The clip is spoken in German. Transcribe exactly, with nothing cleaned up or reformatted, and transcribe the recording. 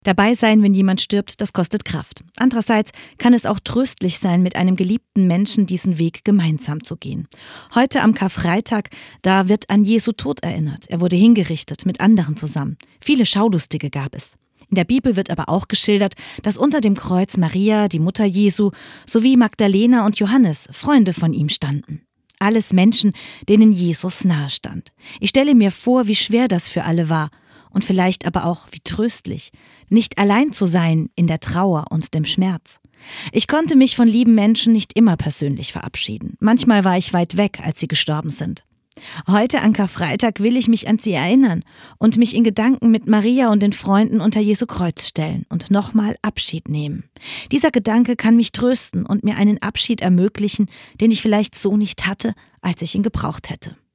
Dabei sein, wenn jemand stirbt, das kostet Kraft. Andererseits kann es auch tröstlich sein, mit einem geliebten Menschen diesen Weg gemeinsam zu gehen. Heute am Karfreitag, da wird an Jesu Tod erinnert. Er wurde hingerichtet, mit anderen zusammen. Viele Schaulustige gab es. In der Bibel wird aber auch geschildert, dass unter dem Kreuz Maria, die Mutter Jesu, sowie Magdalena und Johannes, Freunde von ihm, standen. Alles Menschen, denen Jesus nahe stand. Ich stelle mir vor, wie schwer das für alle war. Und vielleicht aber auch wie tröstlich, nicht allein zu sein in der Trauer und dem Schmerz. Ich konnte mich von lieben Menschen nicht immer persönlich verabschieden. Manchmal war ich weit weg, als sie gestorben sind. Heute an Karfreitag will ich mich an sie erinnern und mich in Gedanken mit Maria und den Freunden unter Jesu Kreuz stellen und nochmal Abschied nehmen. Dieser Gedanke kann mich trösten und mir einen Abschied ermöglichen, den ich vielleicht so nicht hatte, als ich ihn gebraucht hätte.